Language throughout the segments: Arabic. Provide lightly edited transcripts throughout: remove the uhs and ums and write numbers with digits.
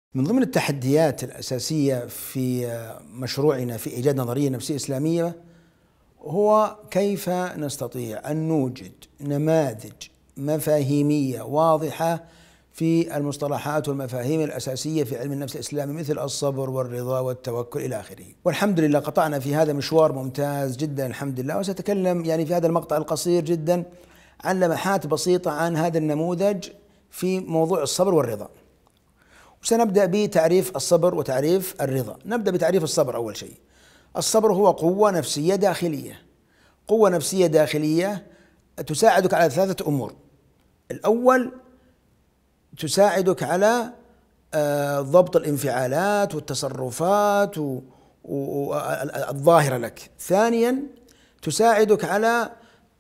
من ضمن التحديات الأساسية في مشروعنا في إيجاد نظرية نفسية إسلامية هو كيف نستطيع أن نوجد نماذج مفاهيمية واضحة في المصطلحات والمفاهيم الأساسية في علم النفس الإسلامي مثل الصبر والرضا والتوكل إلى آخره. والحمد لله قطعنا في هذا مشوار ممتاز جدا الحمد لله، وسأتكلم في هذا المقطع القصير جدا عن لمحات بسيطة عن هذا النموذج في موضوع الصبر والرضا. وسنبدأ بتعريف الصبر وتعريف الرضا. نبدأ بتعريف الصبر. أول شيء، الصبر هو قوة نفسية داخلية. قوة نفسية داخلية تساعدك على ثلاثة أمور. الأول، تساعدك على ضبط الانفعالات والتصرفات الظاهرة لك. ثانيا، تساعدك على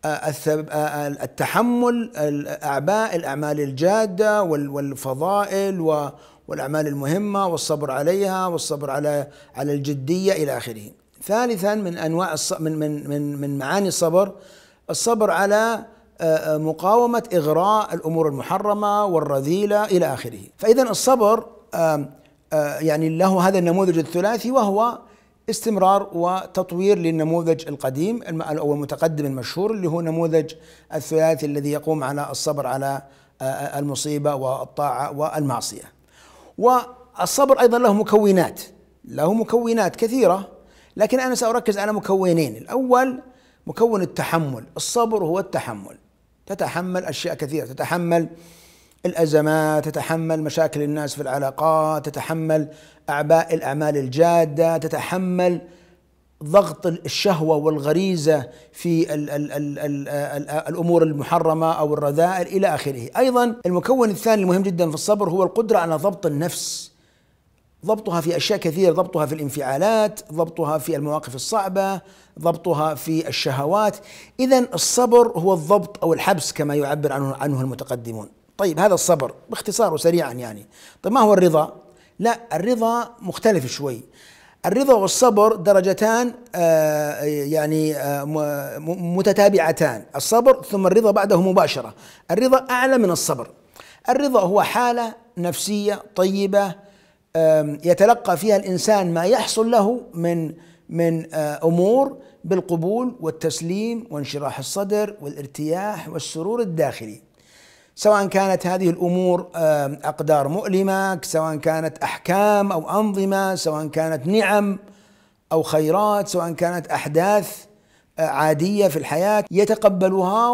التحمل الأعمال الجادة والفضائل والأعمال المهمة والصبر عليها والصبر على الجدية إلى آخره. ثالثا، من أنواع من معاني الصبر على مقاومة إغراء الأمور المحرمة والرذيلة إلى آخره. فإذا الصبر له هذا النموذج الثلاثي، وهو استمرار وتطوير للنموذج القديم أو المتقدم المشهور اللي هو نموذج الثلاثي الذي يقوم على الصبر على المصيبة والطاعة والمعصية. والصبر أيضا له مكونات كثيرة، لكن أنا سأركز على مكونين. الأول مكون التحمل. الصبر هو التحمل، تتحمل أشياء كثيرة، تتحمل الأزمات، تتحمل مشاكل الناس في العلاقات، تتحمل أعباء الأعمال الجادة، تتحمل ضغط الشهوة والغريزة في الأمور المحرمة أو الرذائل إلى آخره. أيضا المكون الثاني المهم جدا في الصبر هو القدرة على ضبط النفس، ضبطها في أشياء كثيرة، ضبطها في الانفعالات، ضبطها في المواقف الصعبة، ضبطها في الشهوات. إذن الصبر هو الضبط أو الحبس كما يعبر عنه المتقدمون. طيب، هذا الصبر باختصار وسريعا. طيب، ما هو الرضا؟ لا، الرضا مختلف شوي. الرضا والصبر درجتان متتابعتان. الصبر ثم الرضا بعده مباشرة. الرضا أعلى من الصبر. الرضا هو حالة نفسية طيبة يتلقى فيها الإنسان ما يحصل له من أمور بالقبول والتسليم وانشراح الصدر والارتياح والسرور الداخلي، سواء كانت هذه الأمور أقدار مؤلمة، سواء كانت أحكام أو أنظمة، سواء كانت نعم أو خيرات، سواء كانت أحداث عادية في الحياة يتقبلها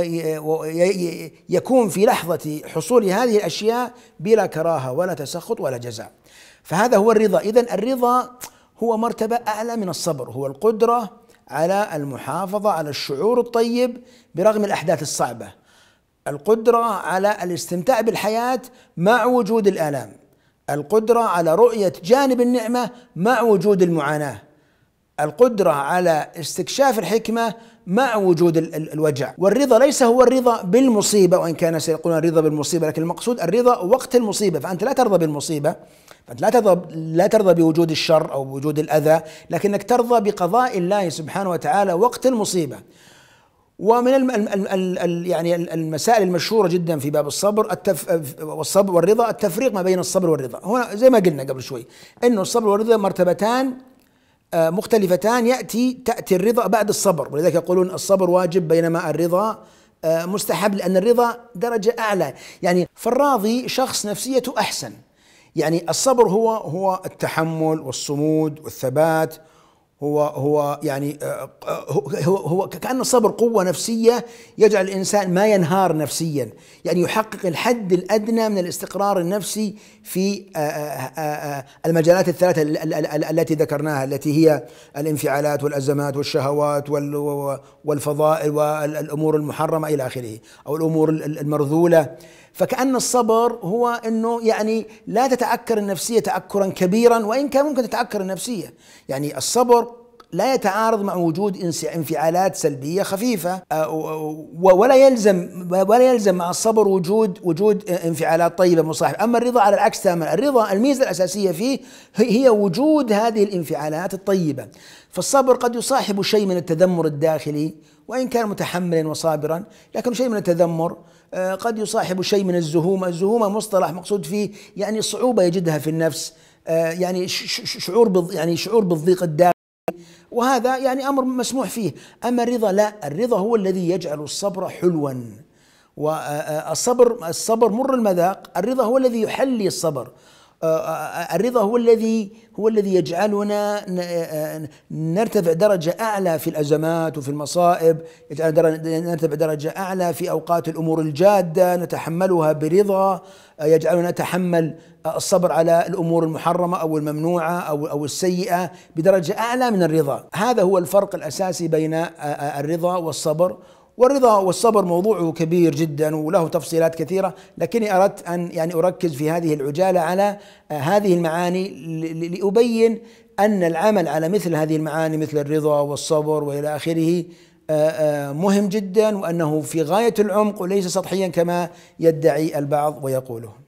ويكون في لحظة حصول هذه الأشياء بلا كراهة ولا تسخط ولا جزاء. فهذا هو الرضا. إذن الرضا هو مرتبة أعلى من الصبر، هو القدرة على المحافظة على الشعور الطيب برغم الأحداث الصعبة، القدرة على الاستمتاع بالحياة مع وجود الآلام، القدرة على رؤية جانب النعمة مع وجود المعاناة، القدرة على استكشاف الحكمة مع وجود الوجع. والرضا ليس هو الرضا بالمصيبة، وإن كان سيقولون الرضا بالمصيبة، لكن المقصود الرضا وقت المصيبة. فأنت لا ترضى بالمصيبة، فأنت لا ترضى بوجود الشر أو بوجود الأذى، لكنك ترضى بقضاء الله سبحانه وتعالى وقت المصيبة. ومن المسائل المشهورة جدا في باب الصبر والصبر والرضا التفريق ما بين الصبر والرضا. هنا زي ما قلنا قبل شوي إنه الصبر والرضا مرتبتان مختلفتان، تأتي الرضا بعد الصبر، ولذلك يقولون الصبر واجب بينما الرضا مستحب، لأن الرضا درجة أعلى. فالراضي شخص نفسيته أحسن. الصبر هو التحمل والصمود والثبات، هو كأن الصبر قوة نفسية يجعل الإنسان ما ينهار نفسيا، يحقق الحد الأدنى من الاستقرار النفسي في المجالات الثلاثة التي ذكرناها، التي هي الانفعالات والأزمات والشهوات والفضائل والأمور المحرمة إلى آخره، أو الأمور المرذولة. فكأن الصبر هو أنه لا تتعكر النفسية تعكرا كبيرا، وإن كان ممكن تتعكر النفسية. الصبر لا يتعارض مع وجود انفعالات سلبية خفيفة، ولا يلزم مع الصبر وجود انفعالات طيبة مصاحبة. أما الرضا على العكس تماما. الرضا الميزة الأساسية فيه هي وجود هذه الانفعالات الطيبة. فالصبر قد يصاحب شيء من التذمر الداخلي، وإن كان متحملا وصابرا، لكن شيء من التذمر قد يصاحب شيء من الزهومة. الزهومة مصطلح مقصود فيه يعني صعوبة يجدها في النفس، يعني شعور بالضيق الداخلي، وهذا يعني أمر مسموح فيه. أما الرضا لا، الرضا هو الذي يجعل الصبر حلوا، والصبر مر المذاق. الرضا هو الذي يحلي الصبر. الرضا هو الذي يجعلنا نرتفع درجة أعلى في الأزمات وفي المصائب، يجعلنا نرتفع درجة أعلى في أوقات الأمور الجادة نتحملها برضا، يجعلنا نتحمل الصبر على الأمور المحرمة أو الممنوعة أو السيئة بدرجة أعلى من الرضا. هذا هو الفرق الأساسي بين الرضا والصبر. والرضا والصبر موضوعه كبير جدا وله تفصيلات كثيرة، لكني أردت أن يعني أركز في هذه العجالة على هذه المعاني لأبين أن العمل على مثل هذه المعاني مثل الرضا والصبر وإلى آخره مهم جدا، وأنه في غاية العمق وليس سطحيا كما يدعي البعض ويقوله.